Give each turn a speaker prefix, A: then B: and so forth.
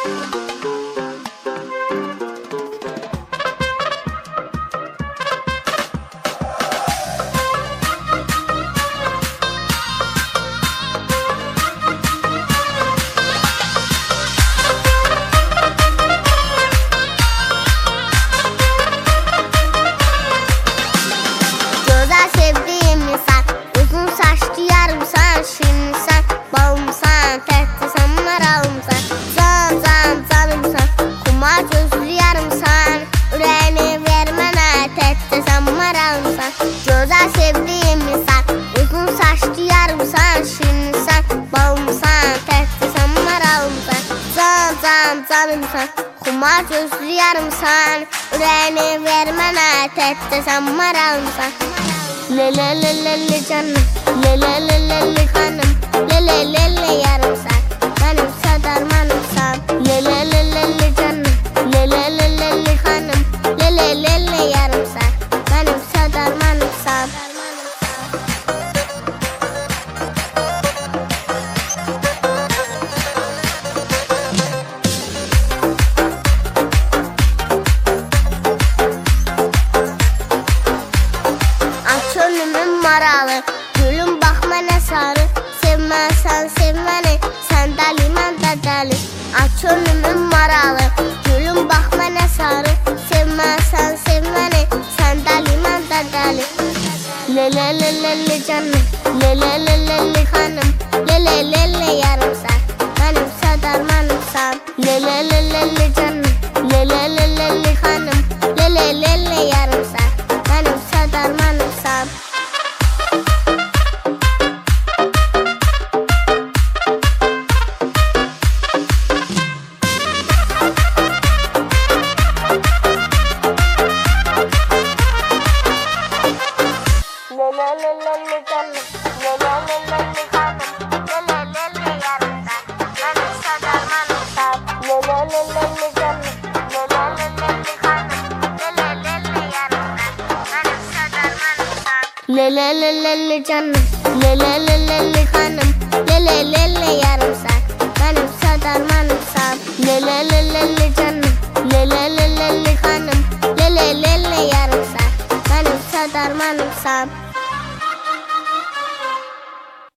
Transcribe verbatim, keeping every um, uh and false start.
A: Gözəl sevdiyim insan, uzun saçlı yarımsan, şirinsən, balımsan, təhtisən, maralımsan. Can, can, canımsan, xumar gözlü yarımsan, ürəyini ver mənə, təhtisən, maralımsan. Lələ lələ canım, lələ lələ xanım, lələ lələ yarımsan, mənim sadarmanımsan. Lələ lələ canım, lələ lələ xanım, lələ lələ yarımsan, mənim sadarmanımsan. Aç önümün maralı, gülüm bax mənə sarı, sevməsən sevməni, sən dəli mən də dəli. Aç önümün maralı, gülüm bax mənə sarı, sevməsən sevməni, sən dəli mən də dəli. Lələ lələ canım, lələ lələ xanım, lələ lələ yarımsan, mənim sadarmanımsan. Lələ lələ canım, lələ lələ xanım, lələ lələ yarımsan, mənim sadarmanımsan. Lələ lələ canım, lələ lələ xanım, lələ lələ yarımsan, mənim sadarmanımsan. Lələ lələ canım, lələ lələ xanım, lələ lələ yarımsan, mənim sadarmanımsan. Lələ lələ canım, lələ lələ xanım, lələ lələ yarımsan, mənim sadarmanımsan. Lələ lələ canım, lələ lələ xanım, lələ lələ yarımsan, mənim sadarmanımsan.